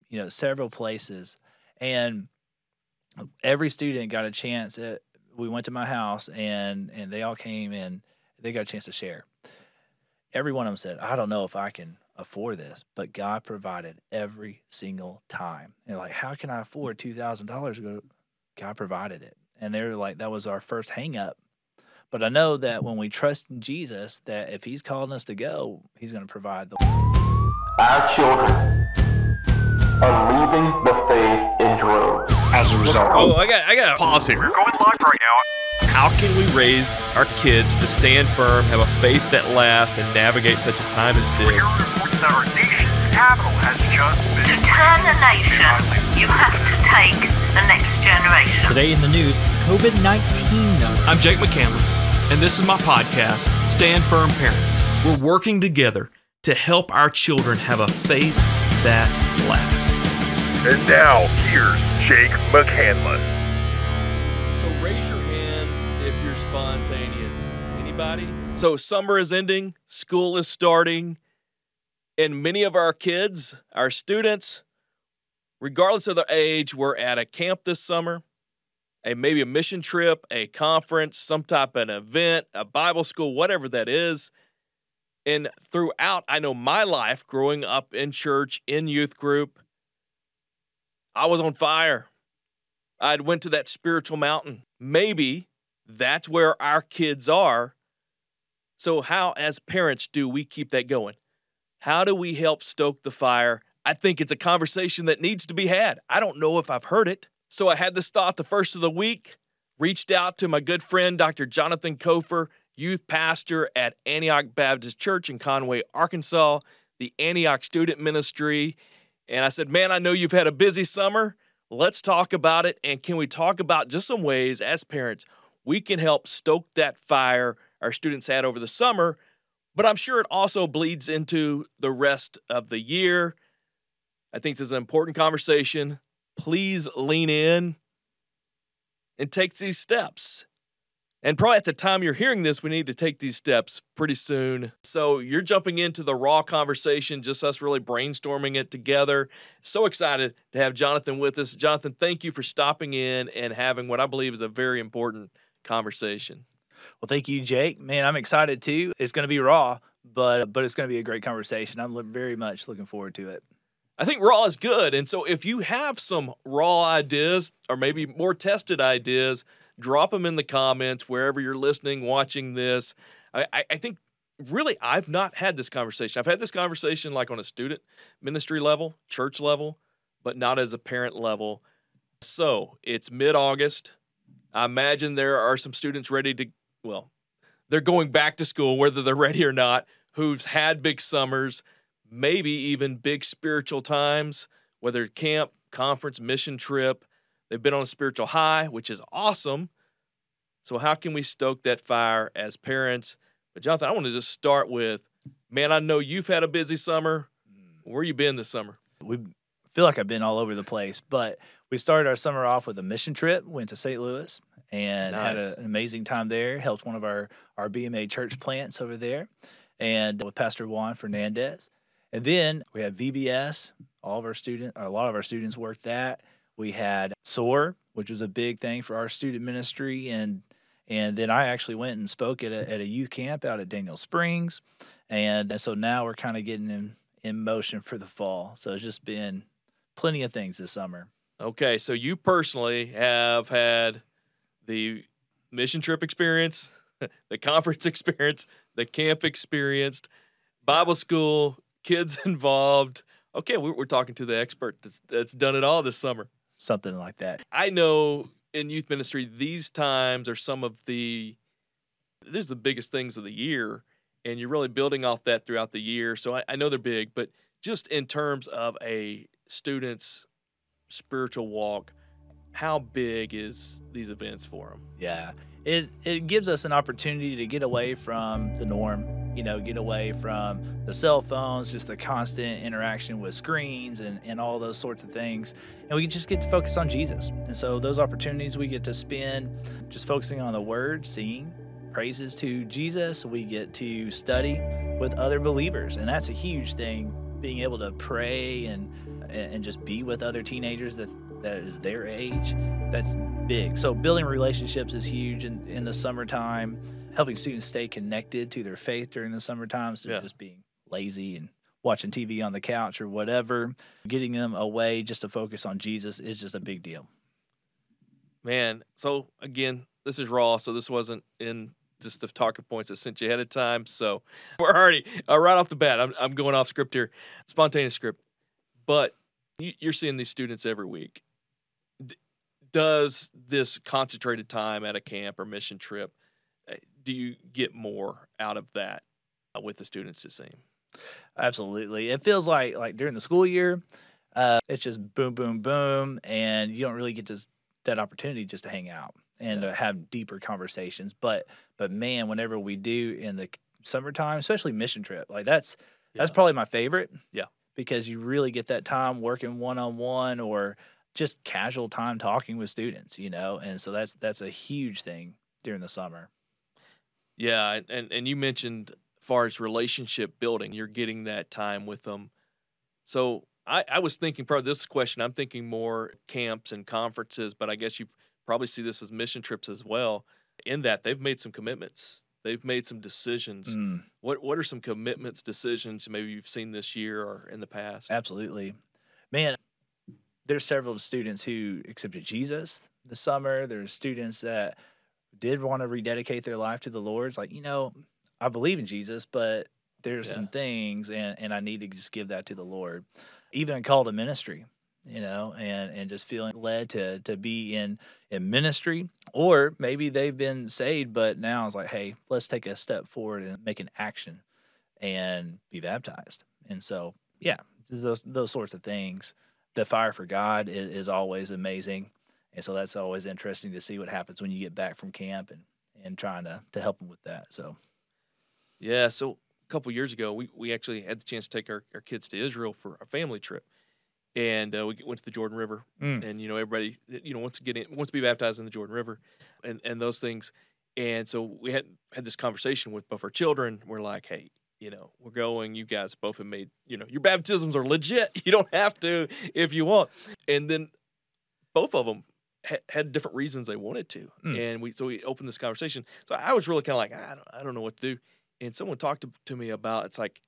several places, and every student got a chance. We went to my house, and they all came, and they got a chance to share. Every one of them said, "I don't know if I can afford this," but God provided every single time. And like, how can I afford $2,000? God provided it, and they were like, that was our first hang up. But I know that when we trust in Jesus, that if He's calling us to go, He's going to provide the. Our children are leaving the faith in droves. As a result. Oh, I got to pause here. We're going live right now. How can we raise our kids to stand firm, have a faith that lasts, and navigate such a time as this? Here reports that our nation's capital has just been... To turn a nation, you have to take the next generation. Today in the news, COVID-19 numbers. I'm Jake McCandless, and this is my podcast, Stand Firm Parents. We're working together to help our children have a faith that lasts. And now, here's Jake McCandless. So raise your hands if you're spontaneous. Anybody? So summer is ending, school is starting, and many of our kids, our students, regardless of their age, were at a camp this summer, maybe a mission trip, a conference, some type of an event, a Bible school, whatever that is. And throughout, I know my life growing up in church, in youth group, I was on fire. I went to that spiritual mountain. Maybe that's where our kids are. So how, as parents, do we keep that going? How do we help stoke the fire? I think it's a conversation that needs to be had. I don't know if I've heard it. So I had this thought the first of the week, reached out to my good friend, Dr. Jonathan Kofer, youth pastor at Antioch Baptist Church in Conway, Arkansas, the Antioch Student Ministry. And I said, man, I know you've had a busy summer. Let's talk about it. And can we talk about just some ways as parents we can help stoke that fire our students had over the summer? But I'm sure it also bleeds into the rest of the year. I think this is an important conversation. Please lean in and take these steps. And probably at the time you're hearing this, we need to take these steps pretty soon. So you're jumping into the raw conversation, just us really brainstorming it together. So excited to have Jonathan with us. Jonathan, thank you for stopping in and having what I believe is a very important conversation. Well, thank you, Jake. Man, I'm excited too. It's going to be raw, but it's going to be a great conversation. I'm very much looking forward to it. I think raw is good. And so if you have some raw ideas or maybe more tested ideas, drop them in the comments wherever you're listening, watching this. I think really I've not had this conversation. I've had this conversation like on a student ministry level, church level, but not as a parent level. So it's mid-August. I imagine there are some students ready to, they're going back to school, whether they're ready or not, who've had big summers, maybe even big spiritual times, whether camp, conference, mission trip. They've been on a spiritual high, which is awesome. So how can we stoke that fire as parents? But Jonathan, I want to just start with, man, I know you've had a busy summer. Where you been this summer? We feel like I've been all over the place, but we started our summer off with a mission trip, went to St. Louis, and had an amazing time there. Helped one of our BMA church plants over there, and with Pastor Juan Fernandez. And then we had VBS. A lot of our students worked that. We had SOAR, which was a big thing for our student ministry, and then I actually went and spoke at a youth camp out at Daniel Springs, and so now we're kind of getting in motion for the fall. So it's just been plenty of things this summer. Okay, so you personally have had the mission trip experience, the conference experience, the camp experience, Bible school, kids involved. Okay, we're talking to the expert that's done it all this summer. Something like that. I know in youth ministry, these times are there's the biggest things of the year, and you're really building off that throughout the year. So I know they're big, but just in terms of a student's spiritual walk, how big is these events for them? Yeah, it gives us an opportunity to get away from the norm, get away from the cell phones, just the constant interaction with screens and all those sorts of things. And we just get to focus on Jesus. And so those opportunities we get to spend just focusing on the Word, singing praises to Jesus. We get to study with other believers. And that's a huge thing, being able to pray and and just be with other teenagers that is their age. That's big. So building relationships is huge in the summertime. Helping students stay connected to their faith during the summertime, instead of just being lazy and watching TV on the couch or whatever. Getting them away just to focus on Jesus is just a big deal. Man, so again, this is raw, so this wasn't in just the talking points I sent you ahead of time. So we're already right off the bat. I'm going off script here, spontaneous script. But you're seeing these students every week. Does this concentrated time at a camp or mission trip, do you get more out of that with the students the same? Absolutely. It feels like during the school year, it's just boom, boom, boom, and you don't really get that opportunity just to hang out and to have deeper conversations. But man, whenever we do in the summertime, especially mission trip, like that's probably my favorite. Yeah, because you really get that time working one-on-one or just casual time talking with students, and so that's a huge thing during the summer. Yeah, and you mentioned as far as relationship building, you're getting that time with them. So I was thinking probably this question, I'm thinking more camps and conferences, but I guess you probably see this as mission trips as well, in that they've made some commitments. They've made some decisions. What are some commitments, decisions maybe you've seen this year or in the past? Absolutely. Man, there's several students who accepted Jesus this summer. There's students that did want to rededicate their life to the Lord. It's like, I believe in Jesus, but there's some things and I need to just give that to the Lord. Even a call to ministry, and just feeling led to be in ministry. Or maybe they've been saved, but now it's like, hey, let's take a step forward and make an action and be baptized. And so, those sorts of things. The fire for God is always amazing. And so that's always interesting to see what happens when you get back from camp and trying to help them with that. So, yeah. So a couple years ago, we actually had the chance to take our kids to Israel for a family trip. And we went to the Jordan River, and everybody wants to be baptized in the Jordan River, and those things. And so we had this conversation with both our children. We're like, hey, we're going. You guys both have made, your baptisms are legit. You don't have to if you want. And then both of them had different reasons they wanted to, and we opened this conversation. So I was really kind of like, I don't know what to do. And someone talked to me about, it's like,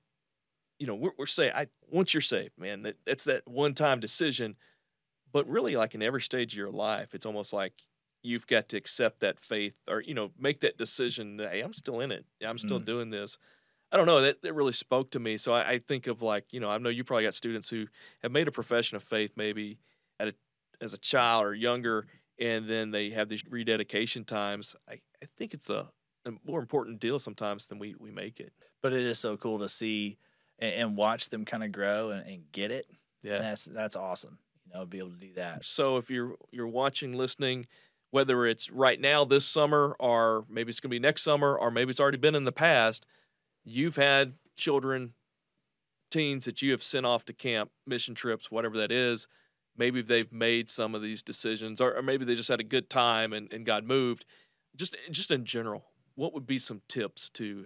we're saved. Once you're saved, man, that's that one-time decision. But really, like in every stage of your life, it's almost like you've got to accept that faith or, make that decision that, hey, I'm still in it. I'm still doing this. I don't know. That really spoke to me. So I think of like, I know you probably got students who have made a profession of faith maybe as a child or younger, and then they have these rededication times. I think it's a more important deal sometimes than we make it. But it is so cool to see and watch them kind of grow and get it. Yeah. And that's awesome, be able to do that. So if you're watching, listening, whether it's right now this summer or maybe it's going to be next summer or maybe it's already been in the past, you've had children, teens that you have sent off to camp, mission trips, whatever that is. Maybe they've made some of these decisions or maybe they just had a good time and God moved. Just in general, what would be some tips to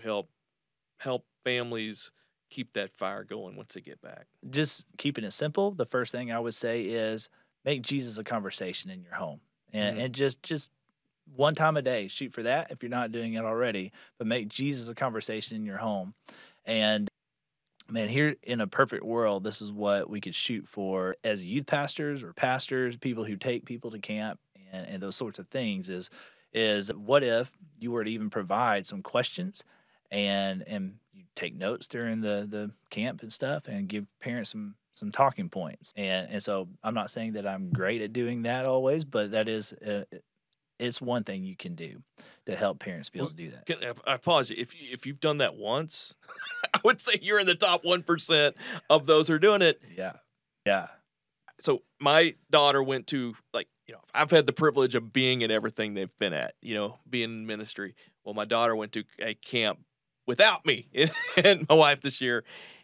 help families keep that fire going once they get back? Just keeping it simple. The first thing I would say is make Jesus a conversation in your home, and just one time a day. Shoot for that if you're not doing it already, but make Jesus a conversation in your home. And man, here in a perfect world, this is what we could shoot for as youth pastors or pastors, people who take people to camp and those sorts of things. Is what if you were to even provide some questions and you take notes during the camp and stuff and give parents some talking points. And so I'm not saying that I'm great at doing that always, but that is it's one thing you can do to help parents be able to do that. I pause you. If you've done that once, I would say you're in the top 1% of those who are doing it. Yeah. So my daughter went to, I've had the privilege of being at everything they've been at, being in ministry. Well, my daughter went to a camp without me and my wife this year.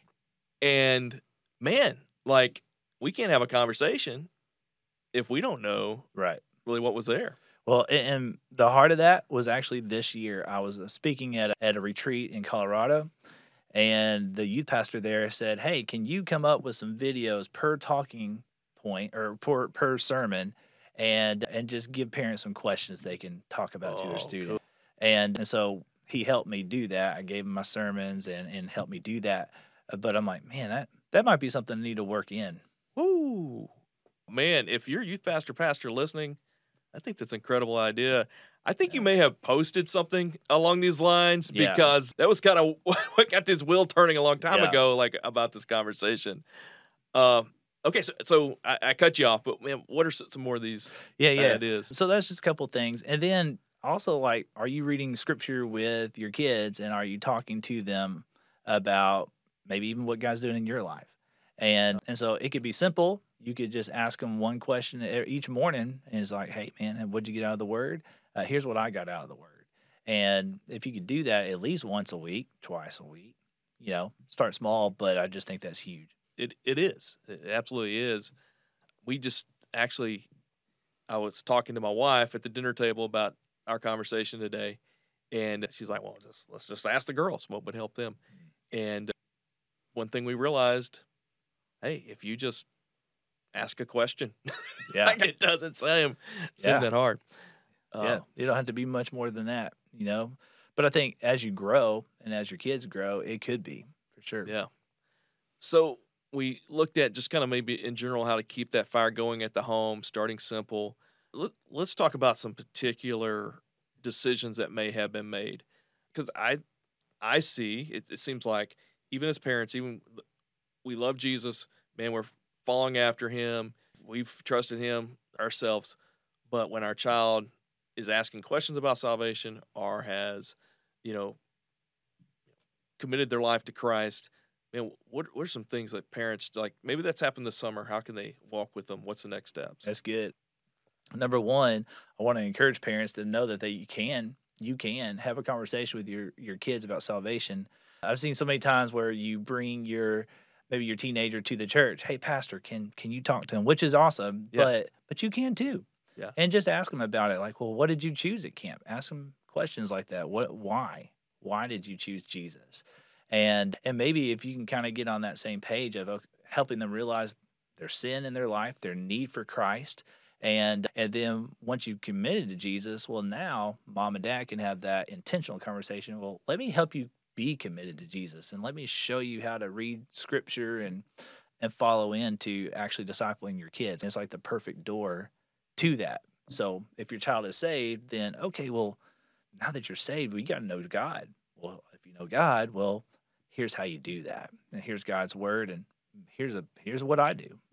And man, we can't have a conversation if we don't know really what was there. Well, and the heart of that was actually this year. I was speaking at a retreat in Colorado, And the youth pastor there said, "Hey, can you come up with some videos per talking point or per sermon, and just give parents some questions they can talk about to their student?" And so he helped me do that. I gave him my sermons and helped me do that. But I'm like, man, that might be something I need to work in. Woo, man! If you're youth pastor listening, I think that's an incredible idea. I think you may have posted something along these lines because that was kind of what got this wheel turning a long time ago, like about this conversation. Okay, so I cut you off, but man, what are some more of these ideas? So that's just a couple things. And then also, like, are you reading scripture with your kids, and are you talking to them about maybe even what God's doing in your life? And so it could be simple. You could just ask them one question each morning, and it's like, "Hey, man, what'd you get out of the Word? Here's what I got out of the Word." And if you could do that at least once a week, twice a week, start small, but I just think that's huge. It is. It absolutely is. We just actually, I was talking to my wife at the dinner table about our conversation today, and she's like, "Well, let's just ask the girls what would help them." And one thing we realized, hey, if you just ask a question, like it doesn't seem that hard. You don't have to be much more than that, But I think as you grow and as your kids grow, it could be for sure. Yeah. So we looked at just kind of maybe in general how to keep that fire going at the home, starting simple. Let's talk about some particular decisions that may have been made, because I see it seems like even as parents, even we love Jesus, man, we're following after him, we've trusted him ourselves, but when our child is asking questions about salvation or has, committed their life to Christ, man, what are some things that parents, like maybe that's happened this summer, how can they walk with them? What's the next steps? That's good. Number one, I want to encourage parents to know that you can have a conversation with your kids about salvation. I've seen so many times where you bring maybe your teenager to the church. "Hey, pastor, can you talk to him?" Which is awesome, but you can too. Yeah. And just ask them about it. Like, well, what did you choose at camp? Ask them questions like that. Why did you choose Jesus? And maybe if you can kind of get on that same page of helping them realize their sin in their life, their need for Christ, and then once you've committed to Jesus, well, now mom and dad can have that intentional conversation. Well, let me help you be committed to Jesus, and let me show you how to read scripture and follow into actually discipling your kids. And it's like the perfect door to that. So if your child is saved, then okay, well, now that you're saved, you got to know God. Well, if you know God, well, here's how you do that, and here's God's word, and here's what I do.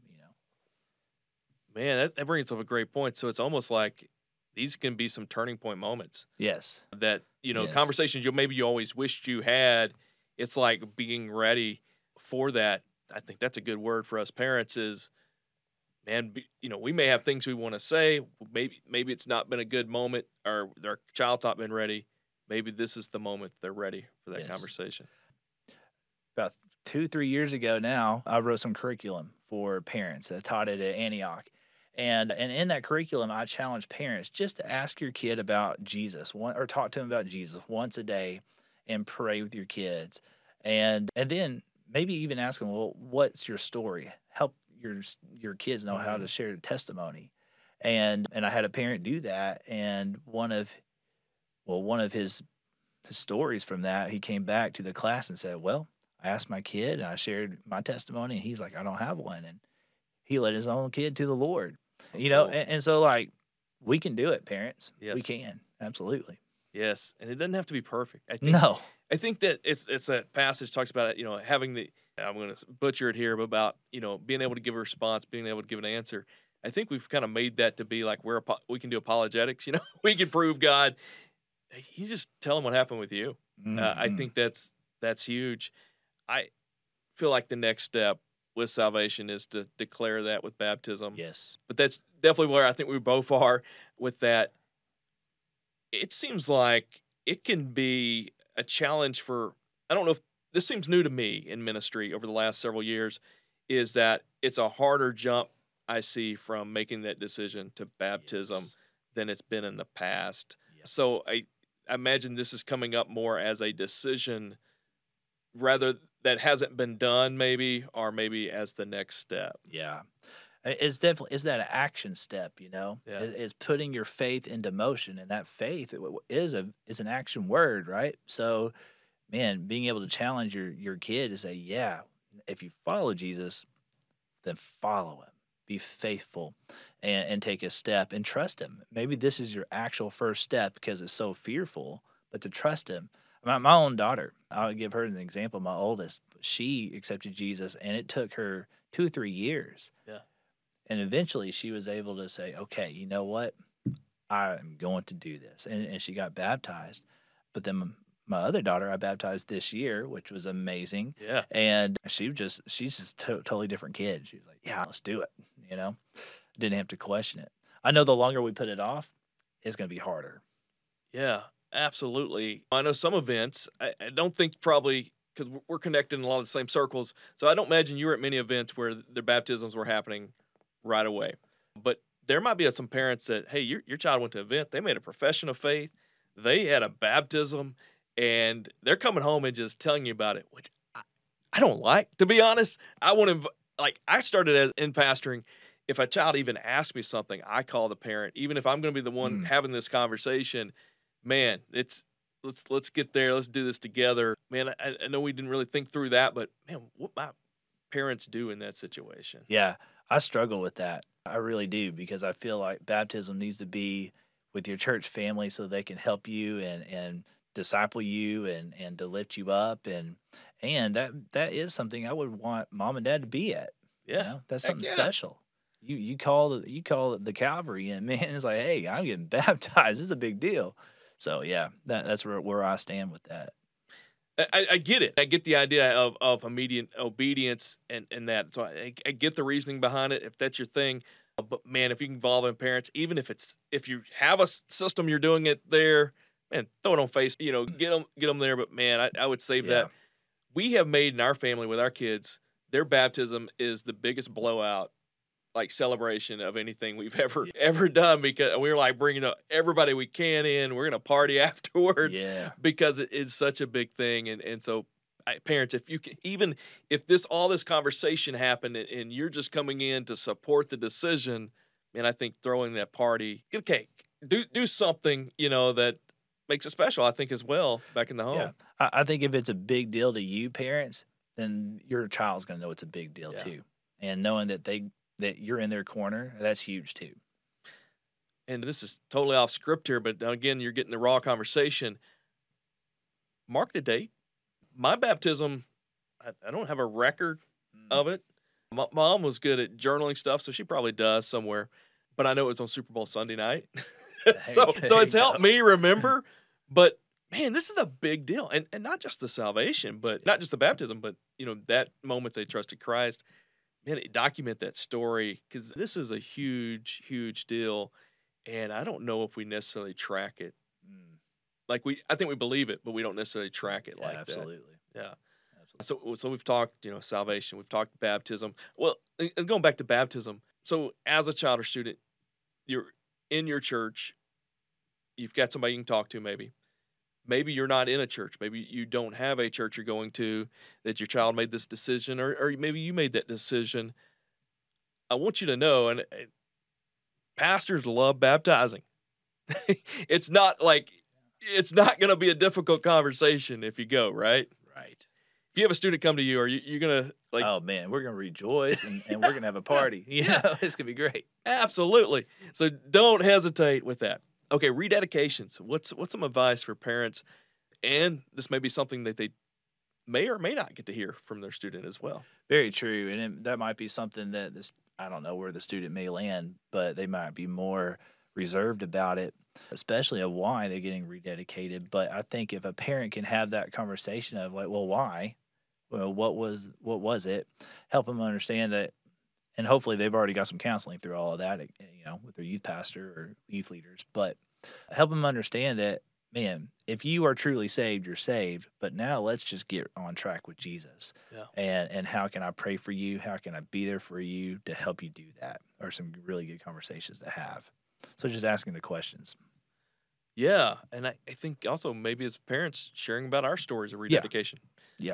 Man, that brings up a great point. So it's almost like these can be some turning point moments. Yes. That, conversations you always wished you had. It's like being ready for that. I think that's a good word for us parents is, man, we may have things we want to say. Maybe it's not been a good moment or their child's not been ready. Maybe this is the moment they're ready for that conversation. About 2-3 years ago now, I wrote some curriculum for parents. I taught it at Antioch. And in that curriculum, I challenge parents just to ask your kid about Jesus or talk to them about Jesus once a day and pray with your kids. And then maybe even ask them, well, what's your story? Help your kids know how to share the testimony. And I had a parent do that. And one of his stories from that, he came back to the class and said, well, I asked my kid and I shared my testimony, and he's like, I don't have one. And he led his own kid to the Lord. And so like we can do it, parents. Yes. We can. Absolutely. Yes. And it doesn't have to be perfect. I think that it's that passage talks about it, having I'm going to butcher it here, but about, being able to give a response, being able to give an answer. I think we've kind of made that to be like we can do apologetics, we can prove God. You just tell them what happened with you. Mm-hmm. I think that's huge. I feel like the next step with salvation is to declare that with baptism. Yes. But that's definitely where I think we both are with that. It seems like it can be a challenge for, I don't know if this seems new to me in ministry over the last several years, is that it's a harder jump I see from making that decision to baptism than it's been in the past. Yes. So I imagine this is coming up more as a decision rather that hasn't been done maybe, or maybe as the next step. Yeah. It's definitely is that an action step, you know? Yeah. It's putting your faith into motion, and that faith is an action word, right? So, man, being able to challenge your kid to say, yeah, if you follow Jesus, then follow him. Be faithful and take a step and trust him. Maybe this is your actual first step because it's so fearful, but to trust him. My own daughter, I'll give her an example. My oldest, she accepted Jesus, and it took her 2 or 3 years. Yeah. And eventually she was able to say, okay, you know what? I'm going to do this. And she got baptized. But then my other daughter I baptized this year, which was amazing. Yeah. And she's just totally different kid. She was like, yeah, let's do it. You know, didn't have to question it. I know the longer we put it off, it's going to be harder. Yeah, absolutely. I know some events, I don't think probably, because we're connected in a lot of the same circles, so I don't imagine you were at many events where their baptisms were happening right away. But there might be some parents that, hey, your child went to an event, they made a profession of faith, they had a baptism, and they're coming home and just telling you about it, which I don't like, to be honest. I want to, I started in pastoring. If a child even asks me something, I call the parent, even if I'm going to be the one having this conversation. Man, let's get there. Let's do this together. Man, I know we didn't really think through that, but man, what my parents do in that situation. Yeah, I struggle with that. I really do, because I feel like baptism needs to be with your church family so they can help you and disciple you and to lift you up. And that is something I would want mom and dad to be at. Yeah. You know, that's something special. You call it the Calvary, and man, it's like, hey, I'm getting baptized. It's a big deal. So yeah, that's where I stand with that. I get it. I get the idea of immediate obedience and that. So I get the reasoning behind it if that's your thing. But man, if you can involve in parents, even if you have a system you're doing it there, man, throw it on face. You know, get them there. But man, I would save that. We have made in our family with our kids, their baptism is the biggest blowout, like, celebration of anything we've ever done, because we're like bringing up everybody we can in. We're gonna party afterwards, because it is such a big thing. And so, parents, if you can, even if all this conversation happened and you're just coming in to support the decision, man, I think throwing that party, get a cake, do something, you know, that makes it special, I think, as well, back in the home. Yeah. I think if it's a big deal to you parents, then your child's gonna know it's a big deal too, and knowing that you're in their corner, that's huge too. And this is totally off script here, but again, you're getting the raw conversation. Mark the date. My baptism, I don't have a record of it. My mom was good at journaling stuff, so she probably does somewhere. But I know it was on Super Bowl Sunday night. so it's helped me remember. But man, this is a big deal. And not just the salvation, but not just the baptism, but you know, that moment they trusted Christ. Man, document that story, because this is a huge, huge deal, and I don't know if we necessarily track it. Like I think we believe it, but we don't necessarily track it like absolutely. that. Yeah, absolutely. So we've talked, you know, salvation. We've talked baptism. Well, and going back to baptism. So as a child or student, you're in your church. You've got somebody you can talk to, maybe. Maybe you're not in a church. Maybe you don't have a church you're going to, that your child made this decision, or maybe you made that decision. I want you to know, and pastors love baptizing. It's not going to be a difficult conversation if you go, right? Right. If you have a student come to you, are you're going to like? Oh man, we're going to rejoice and we're going to have a party. You know, it's going to be great. Absolutely. So don't hesitate with that. Okay, rededications. What's some advice for parents? And this may be something that they may or may not get to hear from their student as well. Very true. And that might be something that I don't know where the student may land, but they might be more reserved about it, especially of why they're getting rededicated. But I think if a parent can have that conversation of like, well, why? Well, what was it? Help them understand that. And hopefully they've already got some counseling through all of that, you know, with their youth pastor or youth leaders. But help them understand that, man, if you are truly saved, you're saved. But now let's just get on track with Jesus. Yeah. And how can I pray for you? How can I be there for you to help you do that? Or some really good conversations to have. So just asking the questions. Yeah. And I think also maybe as parents sharing about our stories of rededication. Yeah.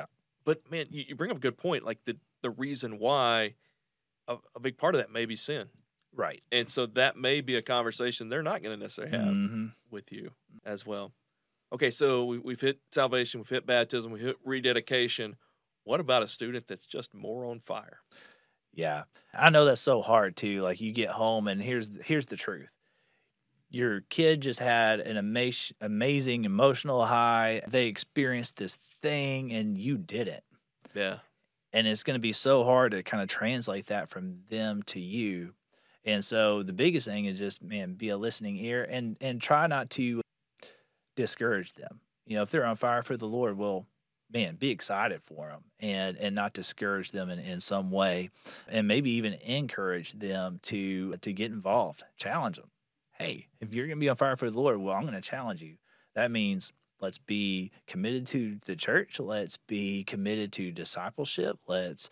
But man, you bring up a good point. Like the reason why a big part of that may be sin. Right. And so that may be a conversation they're not going to necessarily have Mm-hmm. with you as well. Okay, so we've hit salvation, we've hit baptism, we've hit rededication. What about a student that's just more on fire? Yeah. I know that's so hard too. Like you get home and here's the truth. Your kid just had an amazing emotional high. They experienced this thing and you didn't. Yeah. And it's going to be so hard to kind of translate that from them to you. And so the biggest thing is just, man, be a listening ear and try not to discourage them. You know, if they're on fire for the Lord, well, man, be excited for them and not discourage them in some way, and maybe even encourage them to get involved, challenge them. Hey, if you're going to be on fire for the Lord, well, I'm going to challenge you. That means let's be committed to the church. Let's be committed to discipleship. Let's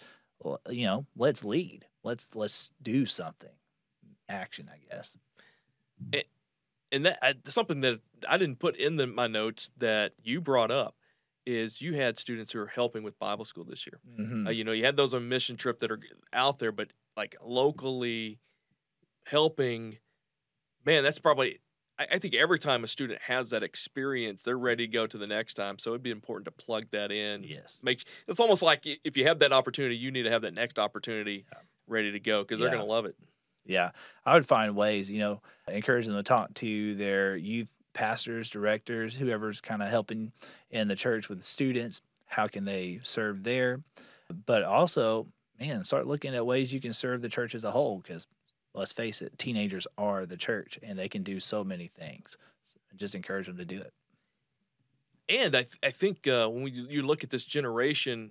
lead. Let's do something. Action, I guess. And that something that I didn't put in my notes that you brought up is you had students who are helping with Bible school this year. Mm-hmm. You had those on mission trip that are out there, but like locally helping, man, that's probably, I think every time a student has that experience, they're ready to go to the next time. So it'd be important to plug that in. Yes. It's almost like if you have that opportunity, you need to have that next opportunity ready to go because they're going to love it. Yeah. I would find ways, encourage them to talk to their youth pastors, directors, whoever's kind of helping in the church with the students. How can they serve there? But also, man, start looking at ways you can serve the church as a whole because let's face it, teenagers are the church and they can do so many things. So just encourage them to do it. And I think when you look at this generation,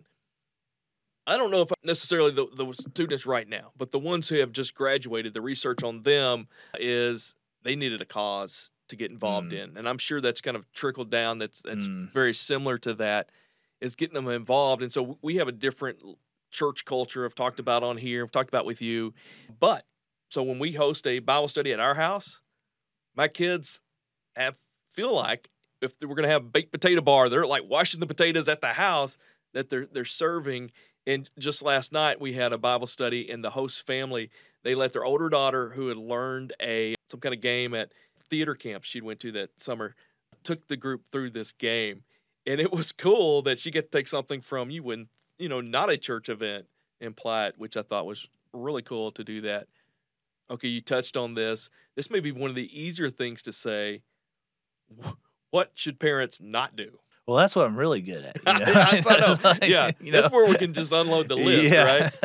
I don't know if necessarily the students right now, but the ones who have just graduated, the research on them is they needed a cause to get involved in. And I'm sure that's kind of trickled down. That's very similar to that, is getting them involved. And so we have a different church culture I've talked about on here, I've talked about with you. But so when we host a Bible study at our house, my kids feel like if we're going to have a baked potato bar, they're like washing the potatoes at the house that they're serving. And just last night, we had a Bible study, and the host family, they let their older daughter, who had learned some kind of game at theater camp she went to that summer, took the group through this game. And it was cool that she got to take something from you when, not a church event and apply it, which I thought was really cool to do that. Okay, you touched on this. This may be one of the easier things to say. What should parents not do? Well, that's what I'm really good at. I know. Yeah, that's where we can just unload the list,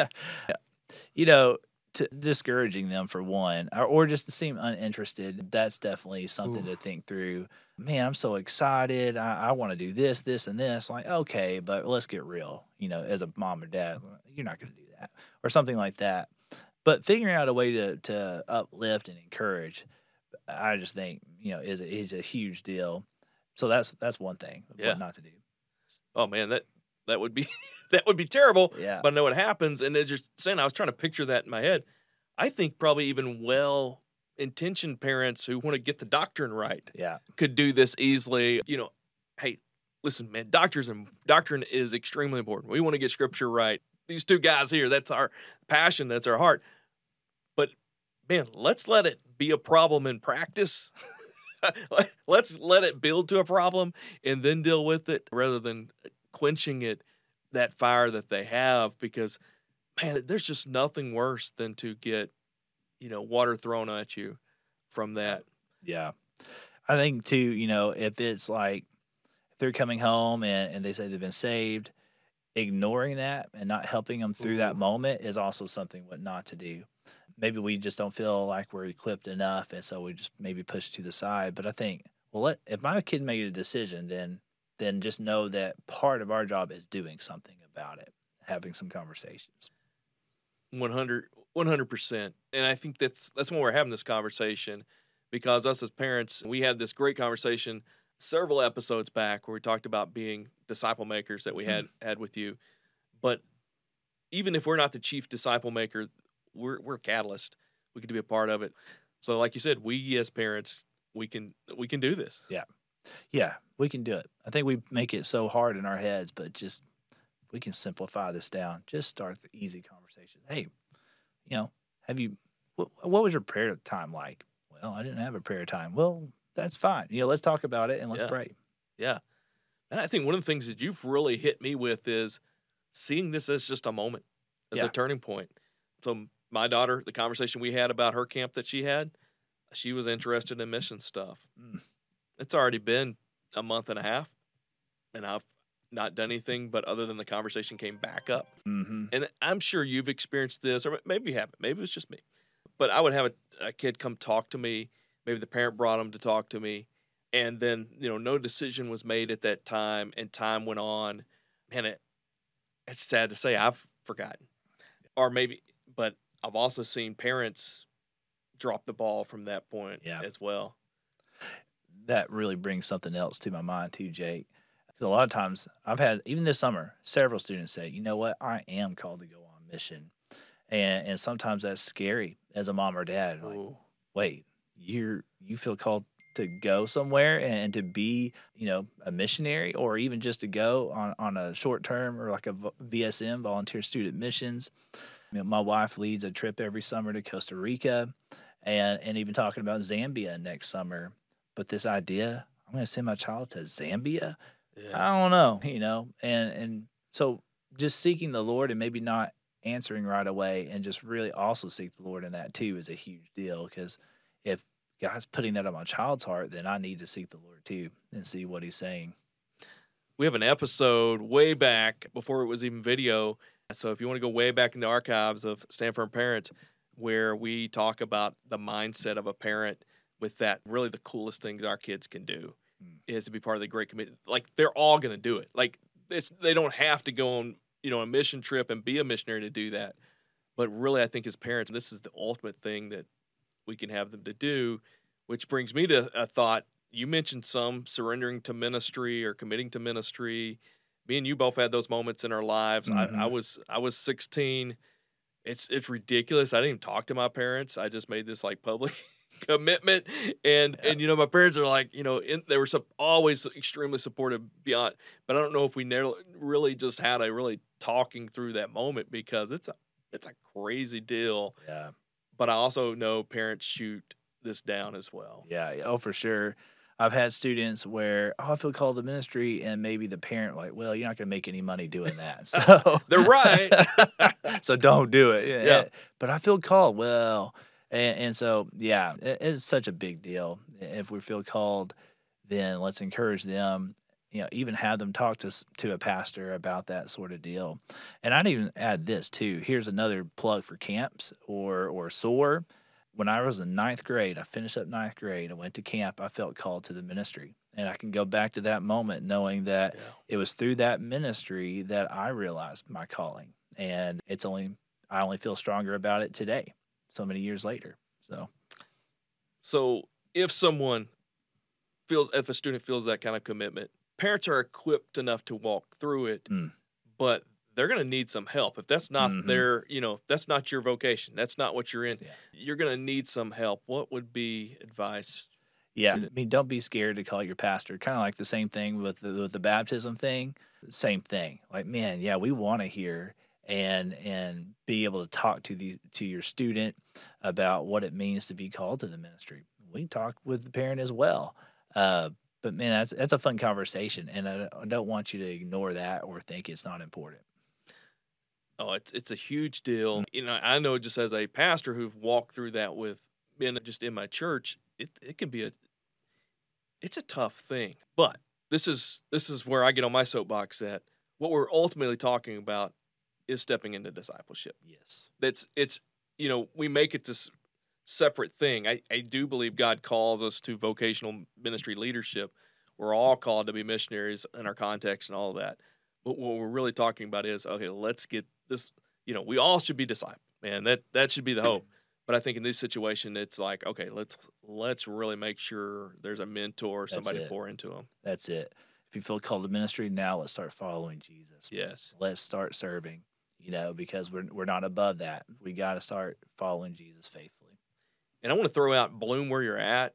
right? Discouraging them for one, or just to seem uninterested. That's definitely something to think through. Man, I'm so excited. I want to do this, this, and this. Like, okay, but let's get real. As a mom or dad, you're not going to do that, or something like that. But figuring out a way to uplift and encourage, I just think is a huge deal. So that's one thing. What not to do. Oh man, that would be that would be terrible. Yeah. But I know what happens, and as you're saying, I was trying to picture that in my head. I think probably even well-intentioned parents who want to get the doctrine right, could do this easily. Hey, listen, man, doctrine is extremely important. We want to get Scripture right. These two guys here, that's our passion, that's our heart. But man, let's let it be a problem in practice. Let's let it build to a problem and then deal with it rather than quenching that fire that they have, because man, there's just nothing worse than to get, water thrown at you from that. Yeah. I think too, if it's like, if they're coming home and they say they've been saved, ignoring that and not helping them through that moment is also something what not to do. Maybe we just don't feel like we're equipped enough, and so we just maybe push it to the side. But I think, if my kid made a decision, then just know that part of our job is doing something about it, having some conversations. 100%. And I think that's why we're having this conversation, because us as parents, we had this great conversation several episodes back where we talked about being disciple makers that we had with you. But even if we're not the chief disciple maker, we're a catalyst. We get to be a part of it. So like you said, we as parents, we can do this. Yeah, we can do it. I think we make it so hard in our heads, but just we can simplify this down. Just start the easy conversation. Hey, what was your prayer time like? Well, I didn't have a prayer time. Well, that's fine. Let's talk about it and let's pray. Yeah. And I think one of the things that you've really hit me with is seeing this as just a moment, as a turning point. So my daughter, the conversation we had about her camp that she had, she was interested in mission stuff. It's already been a month and a half, and I've not done anything, but other than the conversation came back up. Mm-hmm. And I'm sure you've experienced this, or maybe you haven't. Maybe it's just me. But I would have a kid come talk to me. Maybe the parent brought him to talk to me. And then, no decision was made at that time, and time went on. And it's sad to say I've forgotten. Or maybe, but I've also seen parents drop the ball from that point as well. That really brings something else to my mind too, Jake. Because a lot of times I've had, even this summer, several students say, you know what, I am called to go on mission. And sometimes that's scary as a mom or dad. Like, wait, you feel called to go somewhere and to be, a missionary, or even just to go on a short term or like a VSM, volunteer student missions. My wife leads a trip every summer to Costa Rica and even talking about Zambia next summer. But this idea, I'm going to send my child to Zambia? I don't know, and so just seeking the Lord and maybe not answering right away, and just really also seek the Lord in that too is a huge deal, because if God's putting that on my child's heart, then I need to seek the Lord too and see what he's saying. We have an episode way back before it was even video. So if you want to go way back in the archives of Stand Firm Parents, where we talk about the mindset of a parent with that, really the coolest things our kids can do is to be part of the Great Commission. Like, they're all going to do it. Like, they don't have to go on, a mission trip and be a missionary to do that. But really, I think as parents, this is the ultimate thing that we can have them to do, which brings me to a thought. You mentioned some surrendering to ministry or committing to ministry. Me and you both had those moments in our lives. I was 16. It's ridiculous. I didn't even talk to my parents. I just made this like public commitment, and my parents are like, they were always extremely supportive beyond, but I don't know if we never really just had a really talking through that moment, because it's a crazy deal. Yeah. But I also know parents shoot this down as well. Yeah. Oh, for sure. I've had students where, I feel called to ministry, and maybe the parent like, well, you're not going to make any money doing that. So they're right. So don't do it. Yeah. But I feel called. Well, and so, yeah, it's such a big deal. If we feel called, then let's encourage them, even have them talk to a pastor about that sort of deal. And I'd even add this too. Here's another plug for camps or SOAR. When I was in ninth grade, I finished up ninth grade. I went to camp. I felt called to the ministry. And I can go back to that moment knowing that it was through that ministry that I realized my calling. And I only feel stronger about it today, so many years later. So if a student feels that kind of commitment, parents are equipped enough to walk through it, but they're going to need some help. If that's not if that's not your vocation, that's not what you're in, you're going to need some help. What would be advice? Yeah. I mean, don't be scared to call your pastor. Kind of like the same thing with the baptism thing. Same thing. Like, man, we want to hear and be able to talk to your student about what it means to be called to the ministry. We talk with the parent as well. But man, that's a fun conversation, and I don't want you to ignore that or think it's not important. Oh, it's a huge deal. I know just as a pastor who've walked through that with men just in my church, it can be it's a tough thing. But this is where I get on my soapbox that what we're ultimately talking about is stepping into discipleship. Yes. It's we make it this separate thing. I do believe God calls us to vocational ministry leadership. We're all called to be missionaries in our context and all of that. But what we're really talking about is, okay, let's get this, we all should be disciples, man. That should be the hope. But I think in this situation, it's like, okay, let's really make sure there's a mentor, somebody to pour into them. That's it. If you feel called to ministry, now let's start following Jesus. Yes. Let's start serving, because we're not above that. We got to start following Jesus faithfully. And I want to throw out Bloom where you're at.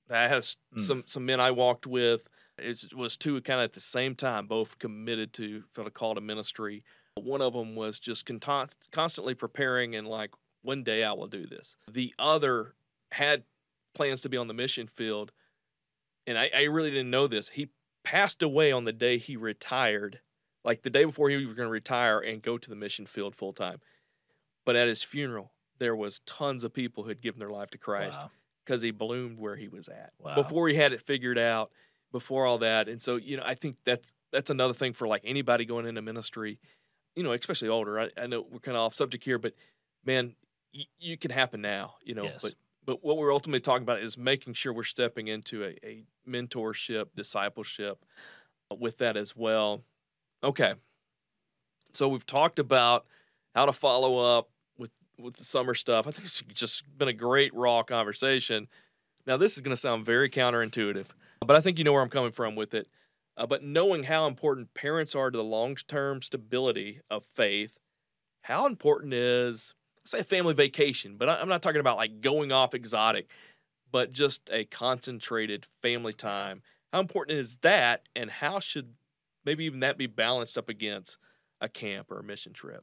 That has some men I walked with. It was two kind of at the same time, both committed to felt a call to ministry. One of them was just constantly preparing and like, one day I will do this. The other had plans to be on the mission field, and I really didn't know this. He passed away on the day he retired, like the day before he was going to retire and go to the mission field full time. But at his funeral, there was tons of people who had given their life to Christ because he bloomed where he was at. Before he had it figured out, before all that. And so, I think that's another thing for like anybody going into ministry, especially older. I know we're kind of off subject here, but man, you can happen now, Yes. But what we're ultimately talking about is making sure we're stepping into a mentorship, discipleship with that as well. Okay. So we've talked about how to follow up with the summer stuff. I think it's just been a great raw conversation. Now, this is going to sound very counterintuitive, but I think you know where I'm coming from with it. But knowing how important parents are to the long-term stability of faith, how important is, let's say, a family vacation, but I'm not talking about like going off exotic, but just a concentrated family time. How important is that, and how should maybe even that be balanced up against a camp or a mission trip?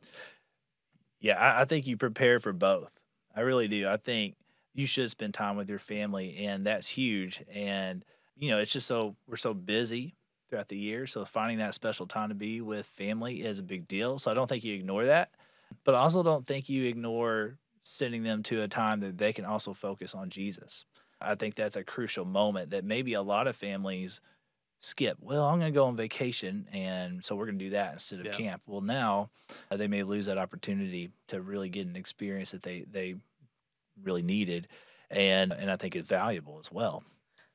Yeah, I think you prepare for both. I really do. I think you should spend time with your family, and that's huge. And, it's just we're so busy throughout the year. So finding that special time to be with family is a big deal. So I don't think you ignore that, but I also don't think you ignore sending them to a time that they can also focus on Jesus. I think that's a crucial moment that maybe a lot of families skip. Well, I'm going to go on vacation, and so we're going to do that instead of camp. Well, now they may lose that opportunity to really get an experience that they really needed, and I think it's valuable as well.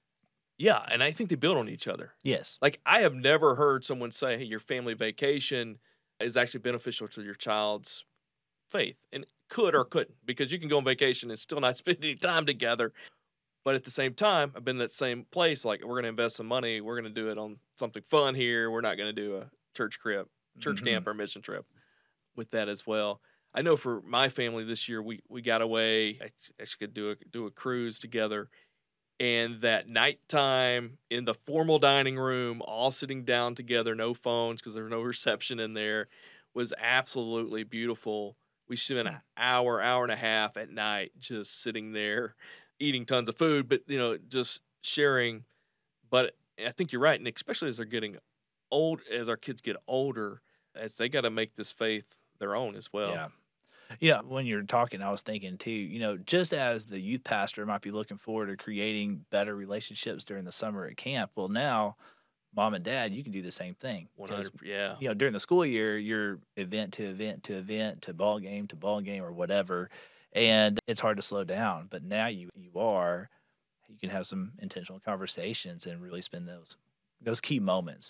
Yeah, and I think they build on each other. Yes. Like, I have never heard someone say, hey, your family vacation is actually beneficial to your child's faith. And could or couldn't, because you can go on vacation and still not spend any time together. But at the same time, I've been in that same place. Like, we're going to invest some money. We're going to do it on something fun here. We're not going to do a church camp or mission trip with that as well. I know for my family this year, we got away. I actually could do a cruise together. And that nighttime in the formal dining room, all sitting down together, no phones because there was no reception in there, was absolutely beautiful. We spent an hour and a half at night just sitting there, eating tons of food, but, just sharing. But I think you're right. And especially as they're getting old, as our kids get older, as they got to make this faith their own as well. Yeah. Yeah, when you're talking, I was thinking too, just as the youth pastor might be looking forward to creating better relationships during the summer at camp, well, now, mom and dad, you can do the same thing. 100%, yeah. During the school year, you're event to event to event to ball game or whatever, and it's hard to slow down. But now you can have some intentional conversations and really spend those key moments.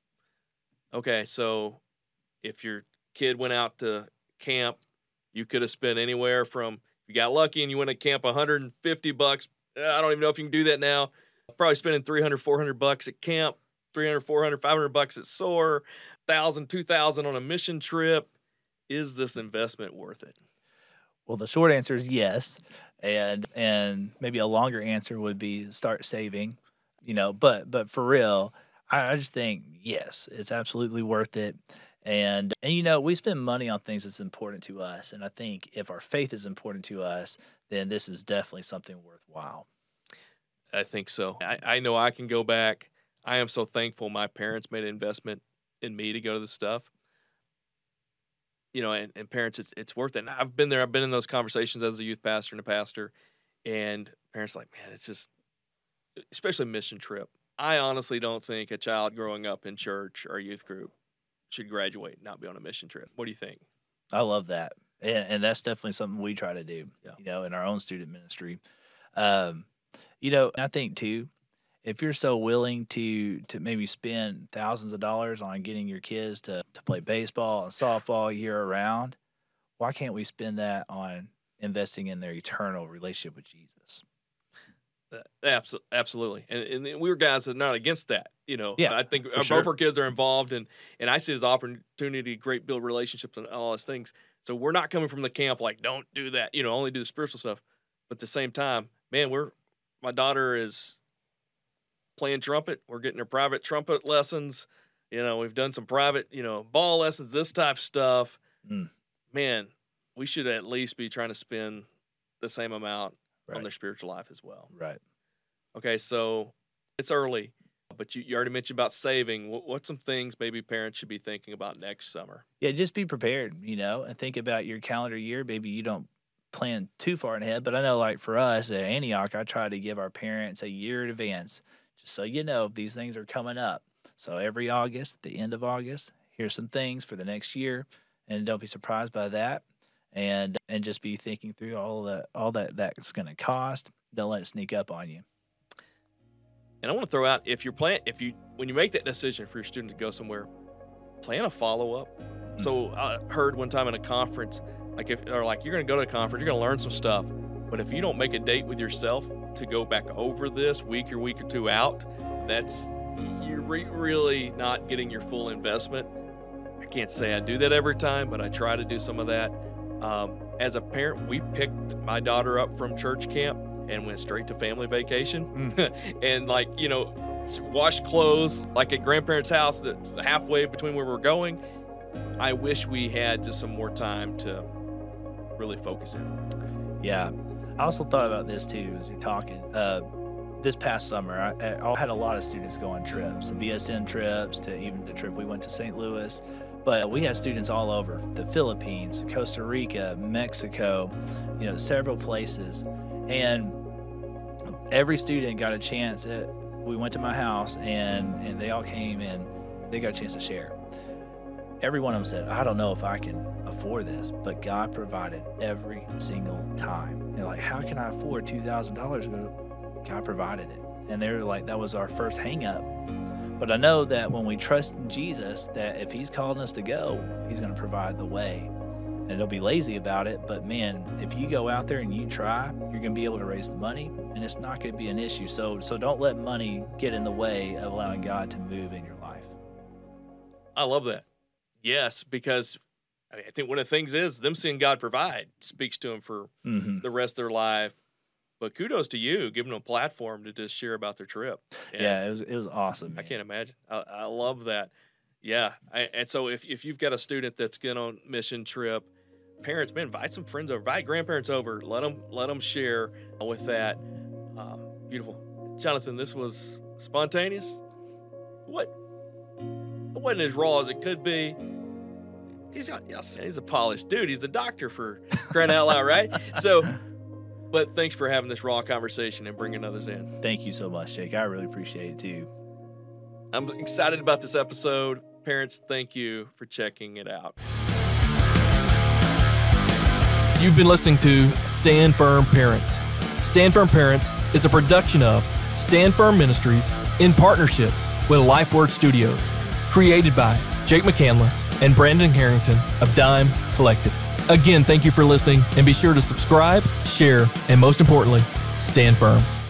Okay, so if your kid went out to camp, you could have spent anywhere from, if you got lucky and you went to camp, $150. I don't even know if you can do that now. Probably spending $300, $400 at camp, $300, $400, $500 at SOAR, $1,000, $2,000 on a mission trip. Is this investment worth it? Well, the short answer is yes, and maybe a longer answer would be start saving. But for real, I just think yes, it's absolutely worth it. And we spend money on things that's important to us. And I think if our faith is important to us, then this is definitely something worthwhile. I think so. I know I can go back. I am so thankful my parents made an investment in me to go to this stuff. And parents, it's worth it. And I've been there. I've been in those conversations as a youth pastor and a pastor. And parents are like, man, it's just, especially mission trip. I honestly don't think a child growing up in church or youth group should graduate and not be on a mission trip. What do you think? I love that. And that's definitely something we try to do, in our own student ministry. And I think too, if you're so willing to maybe spend thousands of dollars on getting your kids to play baseball and softball year round, why can't we spend that on investing in their eternal relationship with Jesus? Absolutely. And we were guys that are not against that. Yeah, I think both our kids are involved, and I see it as an opportunity to great build relationships and all those things. So we're not coming from the camp like, don't do that, only do the spiritual stuff. But at the same time, man, my daughter is playing trumpet. We're getting their private trumpet lessons. We've done some private, ball lessons, this type of stuff. Man, we should at least be trying to spend the same amount on their spiritual life as well. Right. Okay, so it's early, but you already mentioned about saving. What's some things maybe parents should be thinking about next summer? Yeah, just be prepared, and think about your calendar year. Maybe you don't plan too far ahead, but I know, like for us at Antioch, I try to give our parents a year in advance, just so these things are coming up. So every August, the end of August, here's some things for the next year, and don't be surprised by that, and just be thinking through all that's going to cost. Don't let it sneak up on you. And I want to throw out, when you make that decision for your student to go somewhere, plan a follow-up. So I heard one time in a conference, you're going to go to a conference, you're going to learn some stuff, but if you don't make a date with yourself to go back over this week or two out, you're really not getting your full investment. I can't say I do that every time, but I try to do some of that. As a parent, we picked my daughter up from church camp and went straight to family vacation. And washed clothes at grandparents' house that halfway between where we're going. I wish we had just some more time to really focus in. Yeah. I also thought about this too as you're talking. This past summer, I had a lot of students go on trips, VSN trips, to even the trip we went to St. Louis. But we had students all over the Philippines, Costa Rica, Mexico, several places. And every student got a chance. We went to my house, and they all came and they got a chance to share. Every one of them said, I don't know if I can afford this, but God provided every single time. They're like, how can I afford $2,000? God provided it. And they were like, that was our first hang up. But I know that when we trust in Jesus, that if he's calling us to go, he's going to provide the way. And don't be lazy about it. But man, if you go out there and you try, you're going to be able to raise the money, and it's not going to be an issue. So don't let money get in the way of allowing God to move in your life. I love that. Yes, because I think one of the things is them seeing God provide speaks to them for the rest of their life. But kudos to you, giving them a platform to just share about their trip. And it was awesome. Man. I can't imagine. I love that. Yeah. And so if you've got a student that's going on mission trip, parents, man, invite some friends over, invite grandparents over, let them share with that. Beautiful. Jonathan, this was spontaneous. It wasn't as raw as it could be. He's a polished dude. He's a doctor, for crying out loud, right? But thanks for having this raw conversation and bringing others in. Thank you so much, Jake. I really appreciate it, too. I'm excited about this episode. Parents, thank you for checking it out. You've been listening to Stand Firm Parents. Stand Firm Parents is a production of Stand Firm Ministries in partnership with LifeWord Studios, created by Jake McCandless and Brandon Harrington of Dime Collective. Again, thank you for listening, and be sure to subscribe, share, and most importantly, stand firm.